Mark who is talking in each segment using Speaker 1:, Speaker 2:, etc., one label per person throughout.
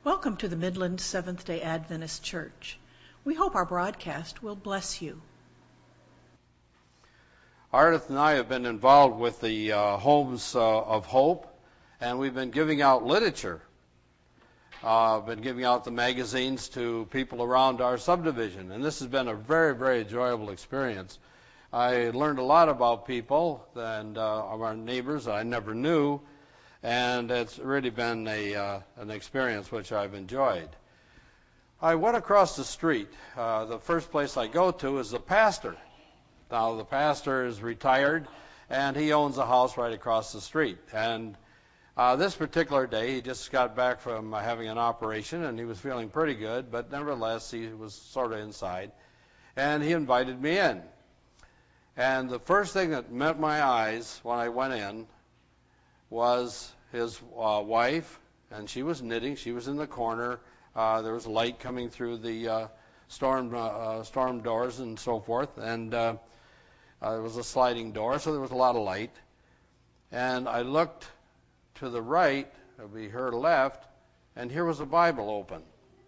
Speaker 1: Welcome to the Midland Seventh-day Adventist Church. We hope our broadcast will bless you.
Speaker 2: Ardith and I have been involved with the Homes of Hope, and we've been giving out literature. Been giving out the magazines to people around our subdivision, and this has been a very, very enjoyable experience. I learned a lot about people and of our neighbors I never knew, and it's really been an experience which I've enjoyed. I went across the street. The first place I go to is the pastor. Now, the pastor is retired, and he owns a house right across the street. And this particular day, he just got back from having an operation, and he was feeling pretty good, but nevertheless, he was sort of inside. And he invited me in. And the first thing that met my eyes when I went in was his wife, and she was knitting. She was in the corner. There was light coming through the storm doors and so forth, and there was a sliding door, so there was a lot of light. And I looked to the right, it would be her left, and here was a Bible open.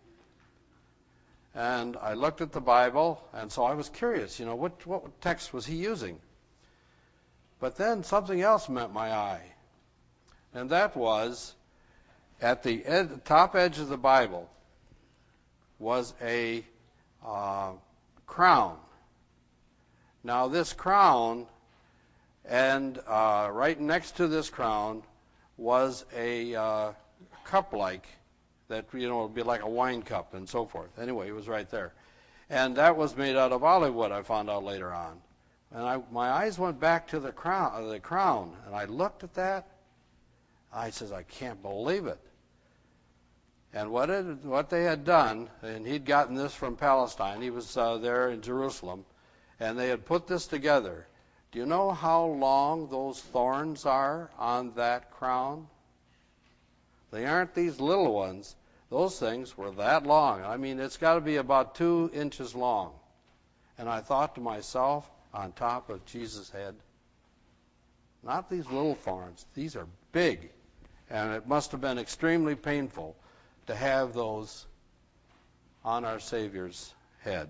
Speaker 2: And I looked at the Bible, and so I was curious, what text was he using? But then something else met my eye. And that was, at the top edge of the Bible was a crown. Now this crown, and right next to this crown was a cup-like, that, would be like a wine cup and so forth. Anyway, it was right there. And that was made out of olive wood, I found out later on. And my eyes went back to the crown, and I looked at that. I says, I can't believe it. And what they had done, and he'd gotten this from Palestine. He was there in Jerusalem, and they had put this together. Do you know how long those thorns are on that crown? They aren't these little ones. Those things were that long. I mean, it's got to be about 2 inches long. And I thought to myself, on top of Jesus' head, not these little thorns. These are big. And it must have been extremely painful to have those on our Savior's head.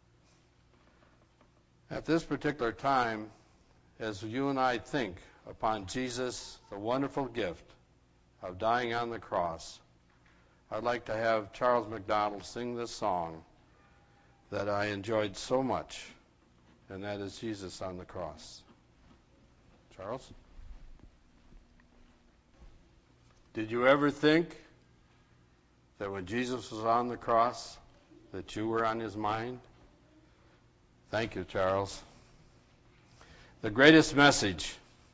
Speaker 2: At this particular time, as you and I think upon Jesus, the wonderful gift of dying on the cross, I'd like to have Charles McDonald sing this song that I enjoyed so much, and that is Jesus on the Cross. Charles? Did you ever think that when Jesus was on the cross that you were on his mind? Thank you, Charles. The greatest message.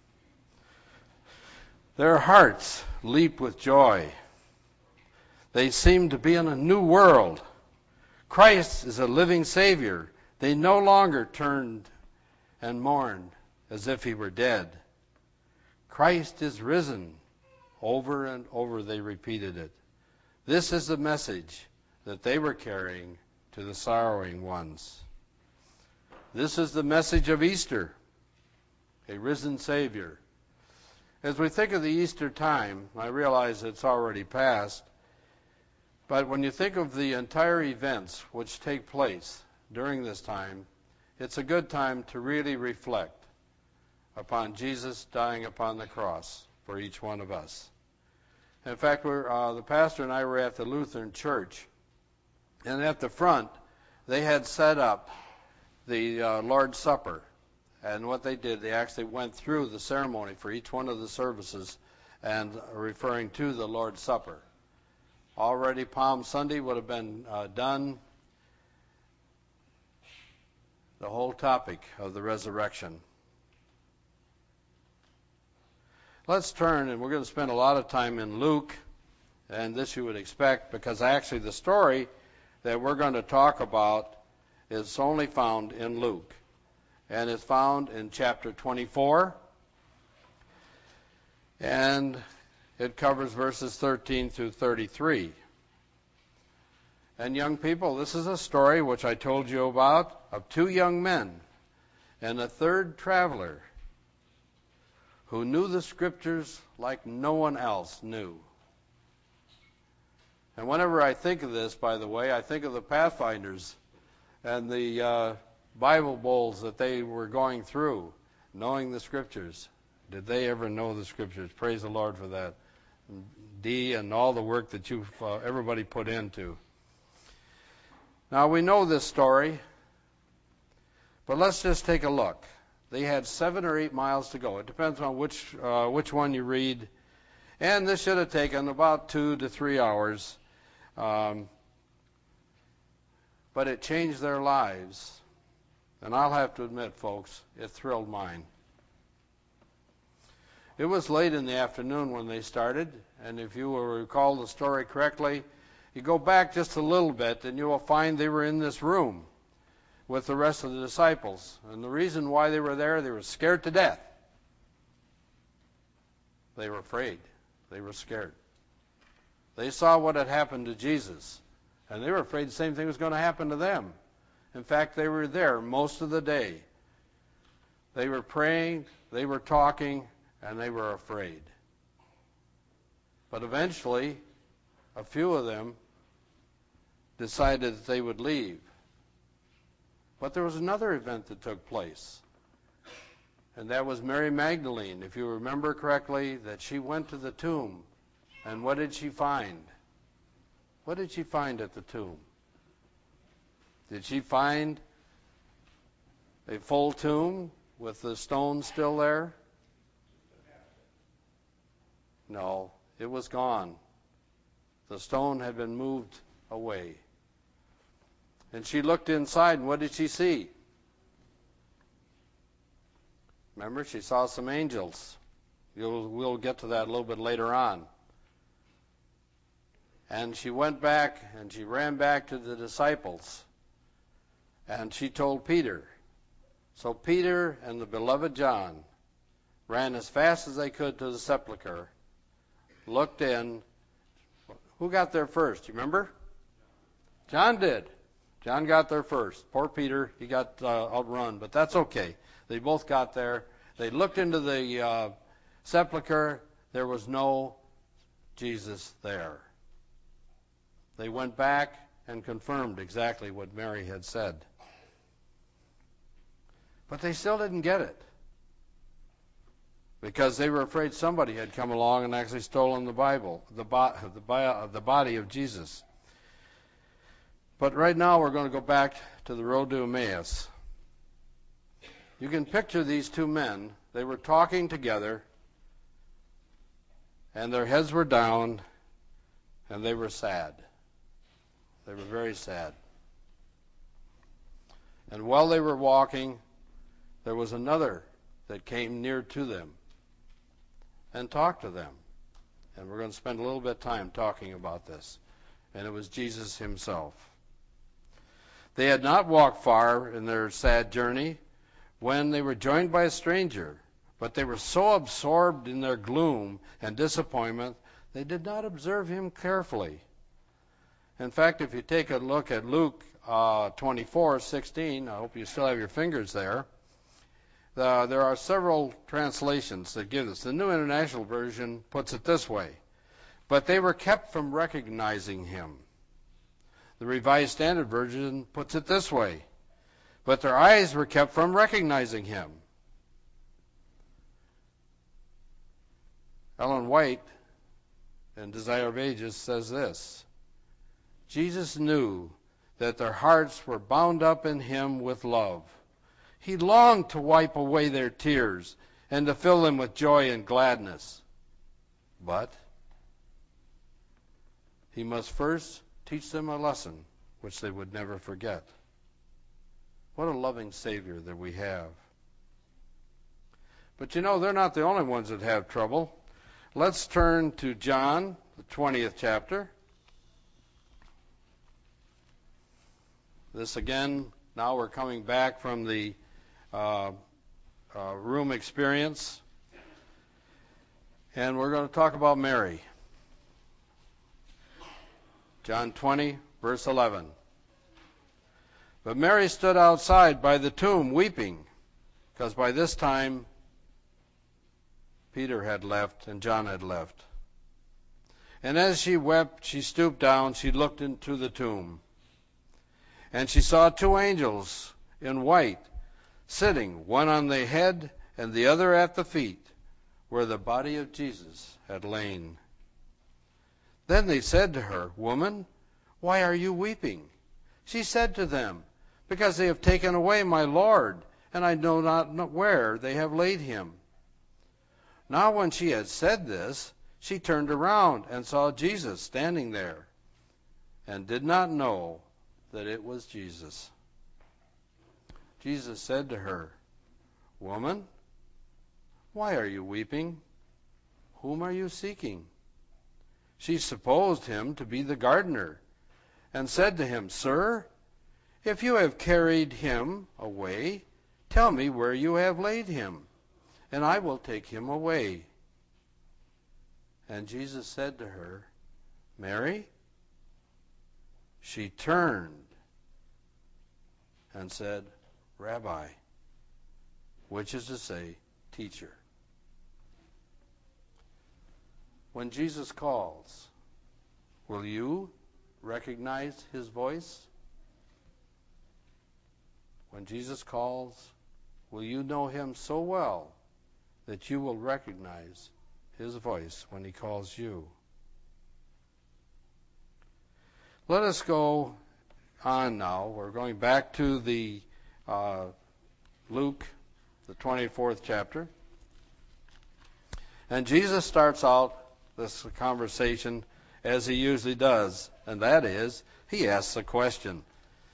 Speaker 2: Their hearts leap with joy. They seem to be in a new world. Christ is a living Savior. They no longer turned and mourned as if he were dead. Christ is risen. Over and over they repeated it. This is the message that they were carrying to the sorrowing ones. This is the message of Easter, a risen Savior. As we think of the Easter time, I realize it's already passed, but when you think of the entire events which take place during this time, it's a good time to really reflect upon Jesus dying upon the cross for each one of us. In fact, the pastor and I were at the Lutheran church, and at the front, they had set up the Lord's Supper. And what they did, they actually went through the ceremony for each one of the services and referring to the Lord's Supper. Already Palm Sunday would have been done. The whole topic of the resurrection. Let's turn, and we're going to spend a lot of time in Luke, and this you would expect, because actually the story that we're going to talk about is only found in Luke, and it's found in chapter 24, and it covers verses 13 through 33. And young people, this is a story which I told you about of 2 young men and a third traveler who knew the Scriptures like no one else knew. And whenever I think of this, by the way, I think of the Pathfinders and the Bible bowls that they were going through, knowing the Scriptures. Did they ever know the Scriptures? Praise the Lord for that. Dee and all the work that everybody put into. Now we know this story, but let's just take a look. They had 7 or 8 miles to go. It depends on which one you read. And this should have taken about 2 to 3 hours. But it changed their lives. And I'll have to admit, folks, it thrilled mine. It was late in the afternoon when they started, and if you will recall the story correctly, you go back just a little bit and you will find they were in this room with the rest of the disciples. And the reason why they were there, they were scared to death. They were afraid. They were scared. They saw what had happened to Jesus, and they were afraid the same thing was going to happen to them. In fact, they were there most of the day. They were praying, they were talking, and they were afraid. But eventually, a few of them decided that they would leave. But there was another event that took place, and that was Mary Magdalene, if you remember correctly, that she went to the tomb. And what did she find? What did she find at the tomb? Did she find a full tomb with the stone still there? No, it was gone. The stone had been moved away. And she looked inside, and what did she see? Remember, she saw some angels. We'll get to that a little bit later on. And she went back, and she ran back to the disciples. And she told Peter. So Peter and the beloved John ran as fast as they could to the sepulcher, looked in. Who got there first? You remember? John did. John got there first. Poor Peter, he got outrun, but that's okay. They both got there. They looked into the sepulcher. There was no Jesus there. They went back and confirmed exactly what Mary had said. But they still didn't get it, because they were afraid somebody had come along and actually stolen the Bible, the body of Jesus. But right now we're going to go back to the road to Emmaus. You can picture these two men. They were talking together, and their heads were down, and they were sad. They were very sad. And while they were walking, there was another that came near to them and talked to them. And we're going to spend a little bit of time talking about this. And it was Jesus himself. They had not walked far in their sad journey when they were joined by a stranger, but they were so absorbed in their gloom and disappointment, they did not observe him carefully. In fact, if you take a look at Luke 24:16, I hope you still have your fingers there, there are several translations that give this. The New International Version puts it this way: but they were kept from recognizing him. The Revised Standard Version puts it this way: but their eyes were kept from recognizing him. Ellen White in Desire of Ages says this: Jesus knew that their hearts were bound up in him with love. He longed to wipe away their tears and to fill them with joy and gladness. But he must first teach them a lesson which they would never forget. What a loving Savior that we have. But you know, they're not the only ones that have trouble. Let's turn to John, the 20th chapter. This again, now we're coming back from the room experience. And we're going to talk about Mary. John 20, verse 11. But Mary stood outside by the tomb weeping, because by this time Peter had left and John had left. And as she wept, she stooped down, she looked into the tomb. And she saw two angels in white, sitting, one on the head and the other at the feet, where the body of Jesus had lain. Then they said to her, "Woman, why are you weeping?" She said to them, "Because they have taken away my Lord, and I know not where they have laid him." Now when she had said this, she turned around and saw Jesus standing there, and did not know that it was Jesus. Jesus said to her, "Woman, why are you weeping? Whom are you seeking?" She supposed him to be the gardener, and said to him, "Sir, if you have carried him away, tell me where you have laid him, and I will take him away." And Jesus said to her, "Mary." She turned and said, "Rabbi," which is to say, teacher. When Jesus calls, will you recognize his voice? When Jesus calls, will you know him so well that you will recognize his voice when he calls you? Let us go on now. We're going back to the Luke, the 24th chapter. And Jesus starts out this conversation as he usually does, and that is, he asks a question.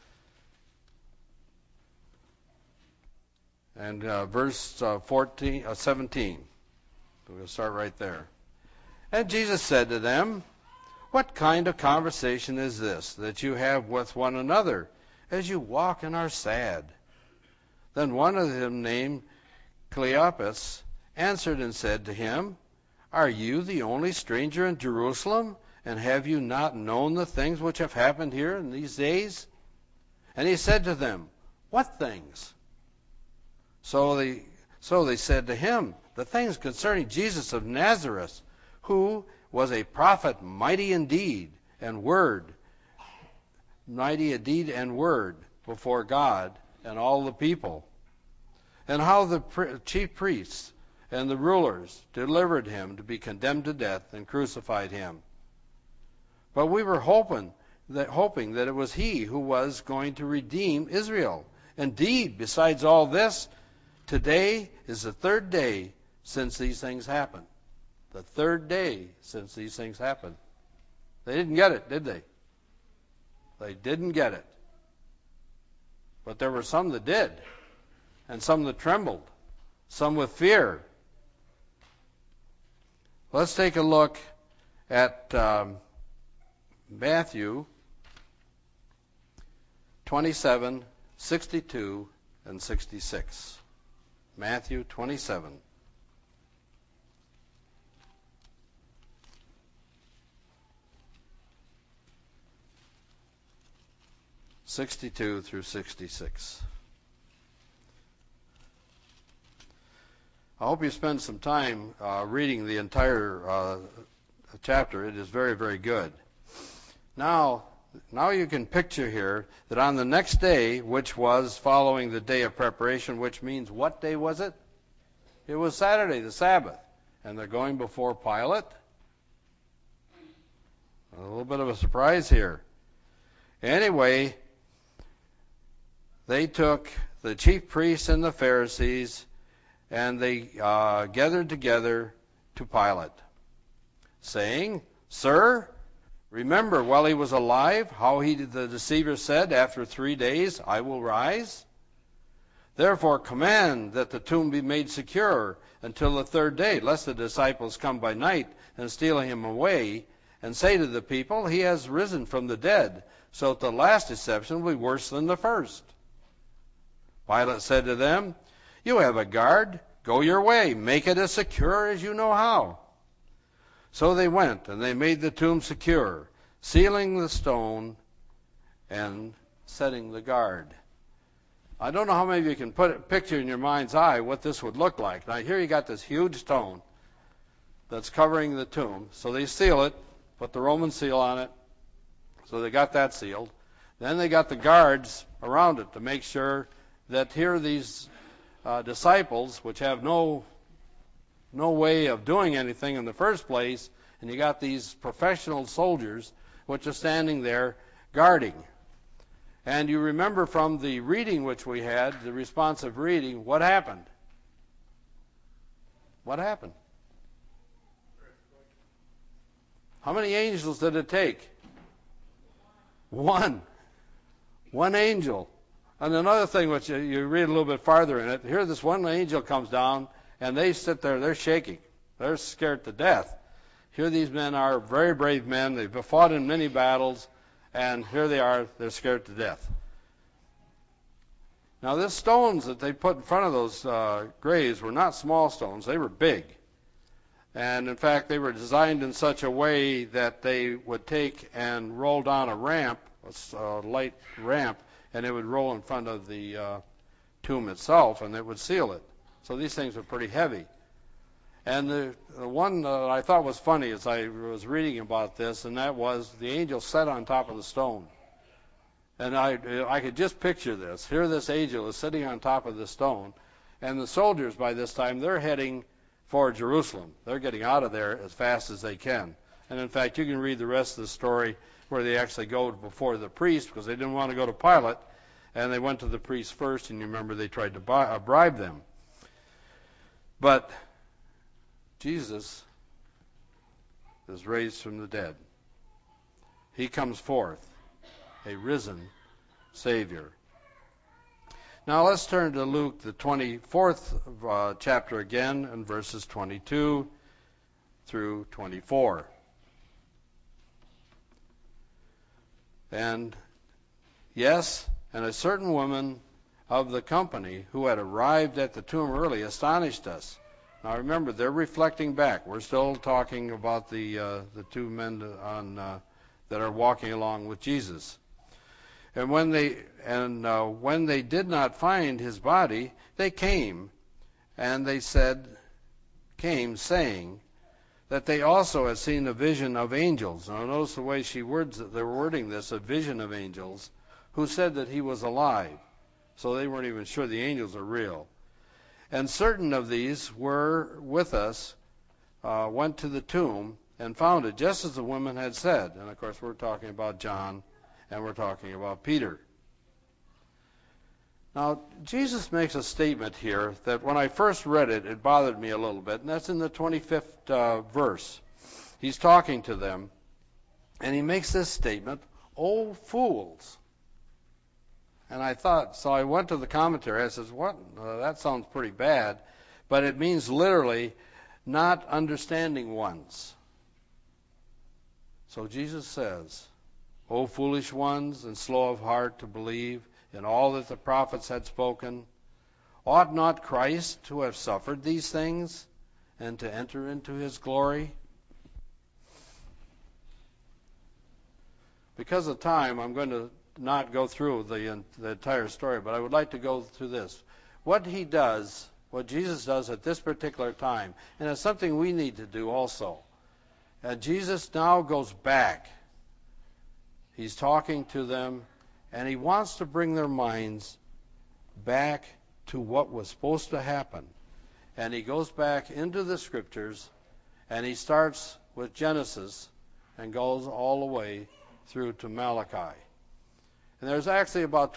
Speaker 2: And verse 17, we'll start right there. And Jesus said to them, "What kind of conversation is this that you have with one another as you walk and are sad?" Then one of them, named Cleopas, answered and said to him, "Are you the only stranger in Jerusalem, and have you not known the things which have happened here in these days?" And he said to them, "What things?" So they said to him, "The things concerning Jesus of Nazareth, who was a prophet, mighty in deed and word before God and all the people, and how the chief priests and the rulers delivered him to be condemned to death and crucified him. But we were hoping that it was he who was going to redeem Israel. Indeed, besides all this, today is the third day since these things happened." The third day since these things happened. They didn't get it, did they? They didn't get it. But there were some that did, and some that trembled, some with fear. Let's take a look at Matthew 27, 62, and 66. Matthew 27. 62 through 66. I hope you spend some time reading the entire chapter. It is very, very good. Now you can picture here that on the next day, which was following the day of preparation, which means what day was it? It was Saturday, the Sabbath. And they're going before Pilate. A little bit of a surprise here. Anyway, they took the chief priests and the Pharisees, and they gathered together to Pilate, saying, "Sir, remember while he was alive how the deceiver said, 'After 3 days I will rise'? Therefore command that the tomb be made secure until the third day, lest the disciples come by night and steal him away, and say to the people, 'He has risen from the dead,' so that the last deception will be worse than the first." Pilate said to them, "You have a guard. Go your way. Make it as secure as you know how." So they went, and they made the tomb secure, sealing the stone and setting the guard. I don't know how many of you can put a picture in your mind's eye what this would look like. Now here you got this huge stone that's covering the tomb. So they seal it, put the Roman seal on it. So they got that sealed. Then they got the guards around it to make sure that here these disciples, which have no way of doing anything in the first place, and you got these professional soldiers which are standing there guarding. And you remember from the reading which we had, the responsive reading, what happened? What happened? How many angels did it take? One. One angel. And another thing which you read a little bit farther in it, here this one angel comes down, and they sit there, they're shaking. They're scared to death. Here these men are very brave men. They've fought in many battles, and here they are, they're scared to death. Now, the stones that they put in front of those graves were not small stones. They were big. And, in fact, they were designed in such a way that they would take and roll down a ramp, a light ramp, and it would roll in front of the tomb itself, and it would seal it. So these things were pretty heavy. And the one that I thought was funny as I was reading about this, and that was the angel sat on top of the stone. And I could just picture this. Here this angel is sitting on top of the stone, and the soldiers by this time, they're heading for Jerusalem. They're getting out of there as fast as they can. And in fact, you can read the rest of the story where they actually go before the priest because they didn't want to go to Pilate, and they went to the priest first, and you remember they tried to bribe them. But Jesus is raised from the dead. He comes forth, a risen Savior. Now let's turn to Luke, the 24th chapter again, and verses 22 through 24. And yes, and a certain woman of the company who had arrived at the tomb early astonished us. Now remember, they're reflecting back. We're still talking about the two men that are walking along with Jesus. And when they did not find his body, they came, and they came saying that they also had seen a vision of angels. Now notice the way they're wording this, a vision of angels, who said that he was alive. So they weren't even sure the angels are real. And certain of these were with us, went to the tomb and found it just as the woman had said. And of course we're talking about John, and we're talking about Peter. Now, Jesus makes a statement here that when I first read it, it bothered me a little bit, and that's in the 25th verse. He's talking to them, and he makes this statement, "O fools." And I thought, so I went to the commentary. I says, what? That sounds pretty bad. But it means literally, not understanding ones. So Jesus says, O foolish ones, and slow of heart to believe in all that the prophets had spoken, ought not Christ to have suffered these things and to enter into his glory? Because of time, I'm going to not go through the entire story, but I would like to go through this. What Jesus does at this particular time, and it's something we need to do also. Jesus now goes back. He's talking to them, and he wants to bring their minds back to what was supposed to happen. And he goes back into the scriptures, and he starts with Genesis and goes all the way through to Malachi. And there's actually about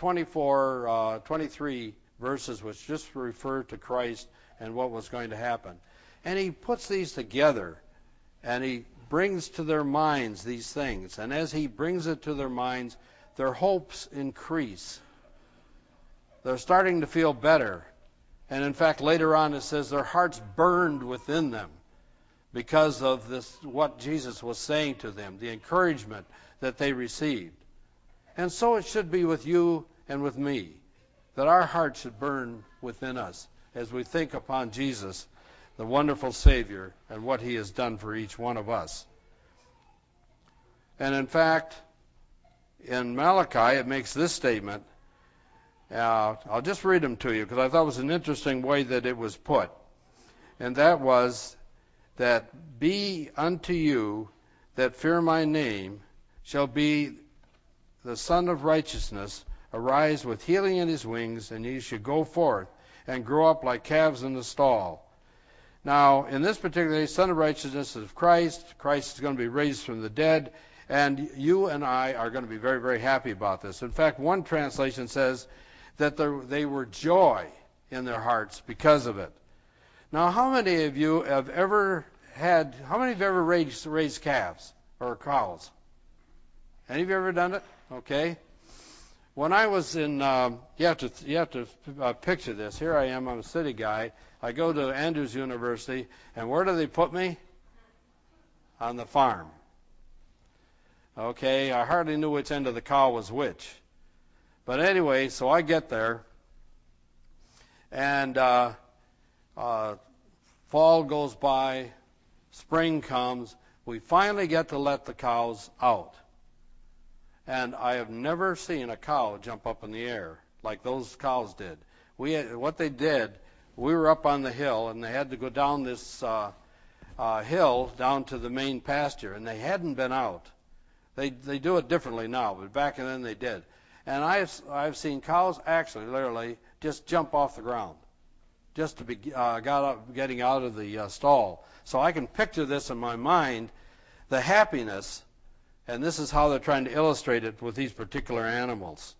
Speaker 2: 23 verses which just refer to Christ and what was going to happen. And he puts these together, and he brings to their minds these things. And as he brings it to their minds, their hopes increase. They're starting to feel better. And in fact, later on it says their hearts burned within them because of this, what Jesus was saying to them, the encouragement that they received. And so it should be with you and with me, that our hearts should burn within us as we think upon Jesus, the wonderful Savior, and what he has done for each one of us. And in fact, in Malachi, it makes this statement. I'll just read them to you because I thought it was an interesting way that it was put. And that was that be unto you that fear my name shall be the Son of Righteousness arise with healing in his wings, and he should go forth and grow up like calves in the stall. Now, in this particular case, Son of Righteousness is Christ. Christ is going to be raised from the dead, and you and I are going to be very, very happy about this. In fact, one translation says that they were joy in their hearts because of it. Now, how many of you have ever raised calves or cows? Any of you ever done it? Okay. When I was in, you have to picture this. Here I am. I'm a city guy. I go to Andrews University, and where do they put me? On the farm. Okay. I hardly knew which end of the cow was which. But anyway, so I get there, and fall goes by, spring comes. We finally get to let the cows out. And I have never seen a cow jump up in the air like those cows did. What they did, we were up on the hill, and they had to go down this hill down to the main pasture, and they hadn't been out. They do it differently now, but back then they did. And I've seen cows actually, literally, just jump off the ground, just to be getting out of the stall. So I can picture this in my mind, the happiness. And this is how they're trying to illustrate it with these particular animals.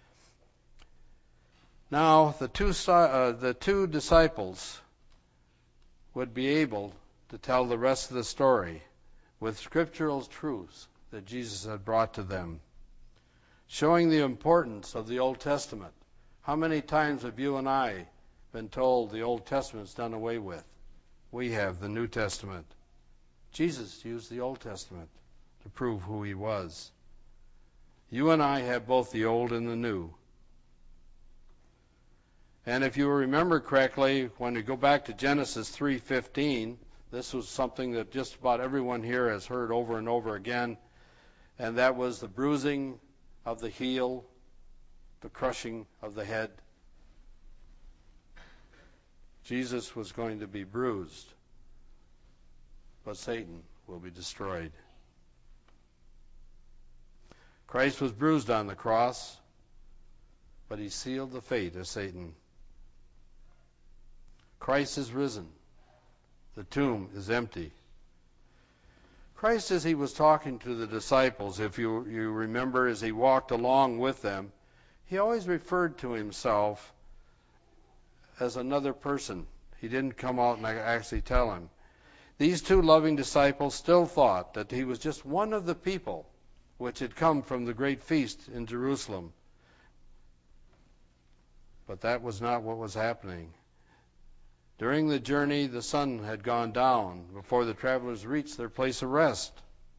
Speaker 2: Now, the two disciples would be able to tell the rest of the story with scriptural truths that Jesus had brought to them, showing the importance of the Old Testament. How many times have you and I been told the Old Testament's done away with? We have the New Testament. Jesus used the Old Testament to prove who he was. You and I have both the old and the new. And if you remember correctly, when we go back to Genesis 3:15, this was something that just about everyone here has heard over and over again, and that was the bruising of the heel, the crushing of the head. Jesus was going to be bruised, but Satan will be destroyed. Christ was bruised on the cross, but he sealed the fate of Satan. Christ is risen. The tomb is empty. Christ, as he was talking to the disciples, if you remember, as he walked along with them, he always referred to himself as another person. He didn't come out and actually tell him. These two loving disciples still thought that he was just one of the people which had come from the great feast in Jerusalem. But that was not what was happening. During the journey, the sun had gone down before the travelers reached their place of rest.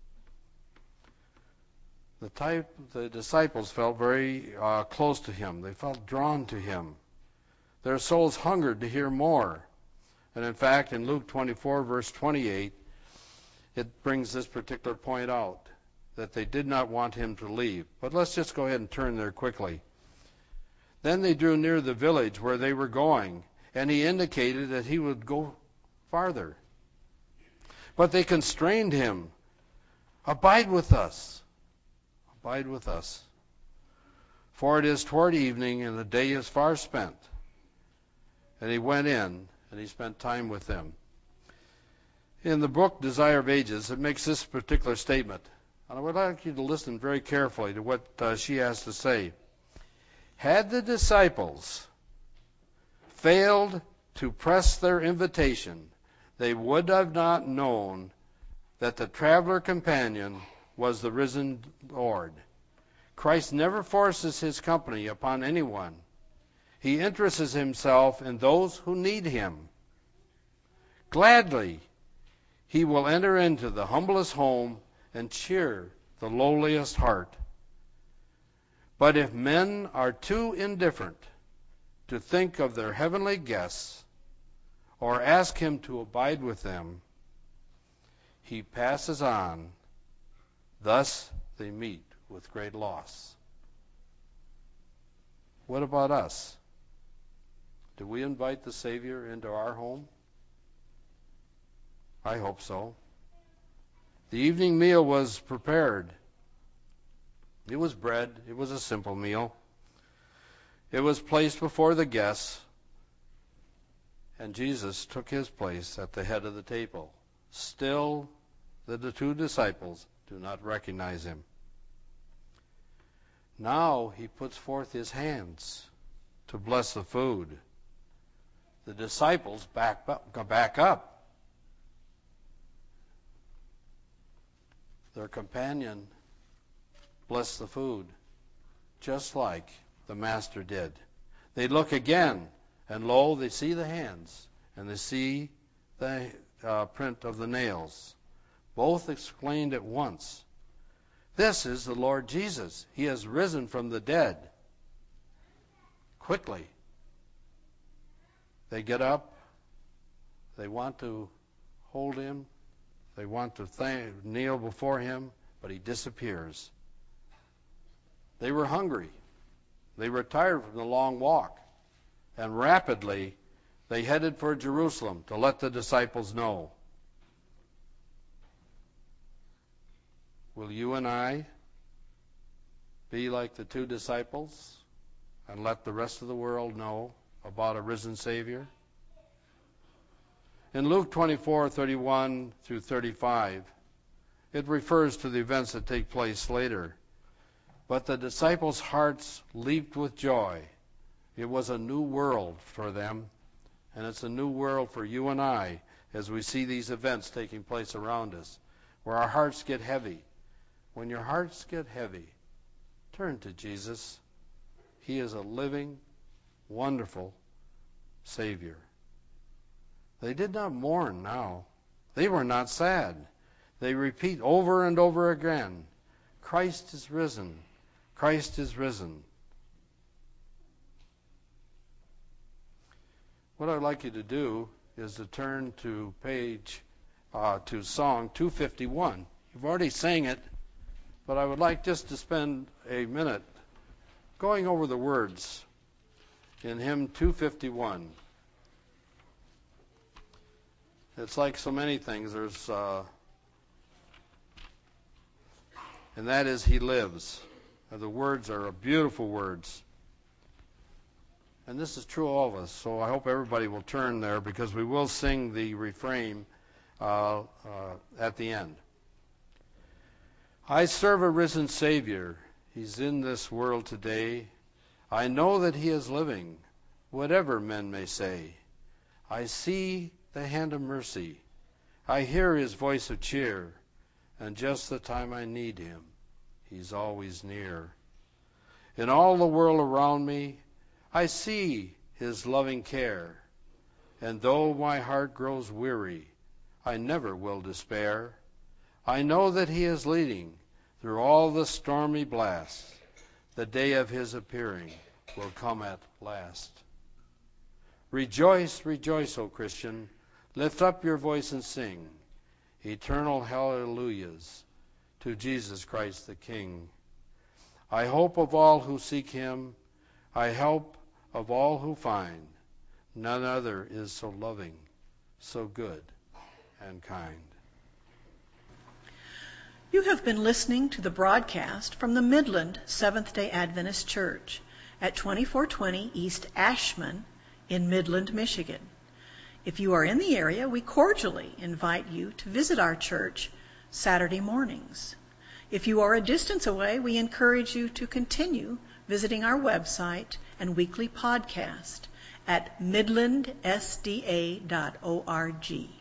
Speaker 2: The disciples felt very close to him. They felt drawn to him. Their souls hungered to hear more. And in fact, in Luke 24, verse 28, it brings this particular point out, that they did not want him to leave. But let's just go ahead and turn there quickly. Then they drew near the village where they were going, and he indicated that he would go farther. But they constrained him. Abide with us. Abide with us. For it is toward evening, and the day is far spent. And he went in, and he spent time with them. In the book Desire of Ages, it makes this particular statement. And I would like you to listen very carefully to what she has to say. Had the disciples failed to press their invitation, they would have not known that the traveler companion was the risen Lord. Christ never forces his company upon anyone. He interests himself in those who need him. Gladly, he will enter into the humblest home and cheer the lowliest heart. But if men are too indifferent to think of their heavenly guests or ask him to abide with them, he passes on. Thus they meet with great loss. What about us? Do we invite the Savior into our home? I hope so. The evening meal was prepared. It was bread. It was a simple meal. It was placed before the guests, and Jesus took his place at the head of the table. Still, the two disciples do not recognize him. Now he puts forth his hands to bless the food. The disciples back up. Their companion blessed the food, just like the Master did. They look again, and lo, they see the hands, and they see the print of the nails. Both exclaimed at once, "This is the Lord Jesus. He has risen from the dead." Quickly, they get up. They want to hold him. They want to kneel before him, but he disappears. They were hungry. They were tired from the long walk. And rapidly, they headed for Jerusalem to let the disciples know. Will you and I be like the two disciples and let the rest of the world know about a risen Savior? In Luke 24:31 through 35, it refers to the events that take place later. But the disciples' hearts leaped with joy. It was a new world for them, and it's a new world for you and I as we see these events taking place around us, where our hearts get heavy. When your hearts get heavy, turn to Jesus. He is a living, wonderful Savior. They did not mourn now. They were not sad. They repeat over and over again, "Christ is risen. Christ is risen." What I'd like you to do is to turn to to Song 251. You've already sang it, but I would like just to spend a minute going over the words in hymn 251. It's like so many things. And that is, He lives. The words are beautiful words. And this is true of all of us, so I hope everybody will turn there, because we will sing the refrain at the end. I serve a risen Savior. He's in this world today. I know that He is living, whatever men may say. I see the hand of mercy. I hear His voice of cheer, and just the time I need Him, He's always near. In all the world around me, I see His loving care, and though my heart grows weary, I never will despair. I know that He is leading through all the stormy blasts. The day of His appearing will come at last. Rejoice, rejoice, O Christian. Lift up your voice and sing eternal hallelujahs to Jesus Christ the King. I hope of all who seek Him. I hope of all who find none other is so loving, so good and kind.
Speaker 1: You have been listening to the broadcast from the Midland Seventh-day Adventist Church at 2420 East Ashman in Midland, Michigan. If you are in the area, we cordially invite you to visit our church Saturday mornings. If you are a distance away, we encourage you to continue visiting our website and weekly podcast at midlandsda.org.